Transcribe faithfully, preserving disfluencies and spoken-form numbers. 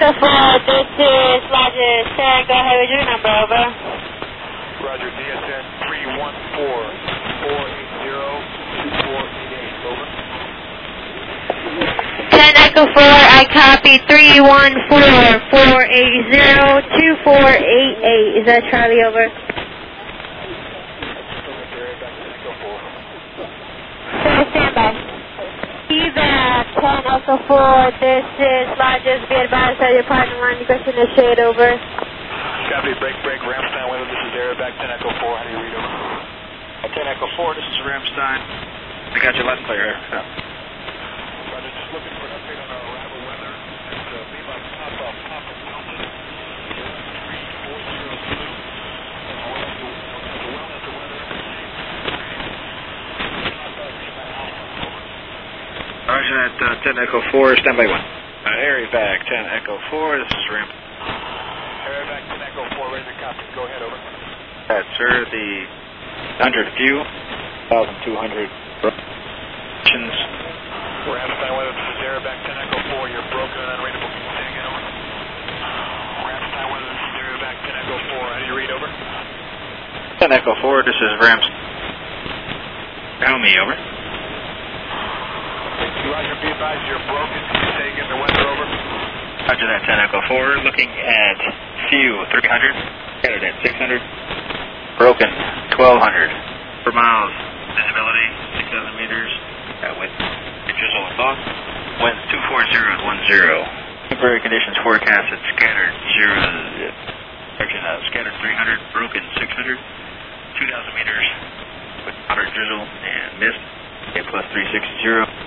four, this is Lodges ten, go ahead with your number, over. Roger, D S N three one four, four eight zero, two four eight eight, over. ten Echo four, I copy three one four, four eight zero, two four eight eight, is that Charlie, over? Stand by. Evac ten Echo four, this is Lodges, be advised that your partner line egressing the shade, over. Copy, break, break, Ramstein weather, this is Aerovac ten Echo four, how do you read, over? At ten Echo four, this is Ramstein. I got your left clear. Yeah. Roger, just looking for an update on our arrival weather. It's uh, Lima Papa, Papa Delta, three four zero two, as well as the, as well as the weather. Papa Lima Alpha, over. Roger, at uh, ten Echo four, standby one. Uh, Aerovac ten Echo four, this is Ram. Aerovac ten Echo four, ready to copy. Go ahead, over. That, sir, the one hundred view, one thousand two hundred rotations. Ramstein weather, this is Aerovac ten Echo four, you're broken and unreadable. Can you say again, over? Ramstein weather, this is Aerovac ten Echo four, how do you read, over? ten Echo four, this is Rams. Naomi, over. Roger, be advised you're broken. Can you say again the weather, over? Roger that, ten Echo four, looking at view three hundred, scattered at six hundred, broken twelve hundred, per miles, visibility six thousand meters, uh, with drizzle and fog, winds two forty and ten. Temporary conditions forecasted, scattered zero, section uh, scattered three hundred, broken six hundred, two thousand meters, with moderate drizzle and mist, A plus three sixty.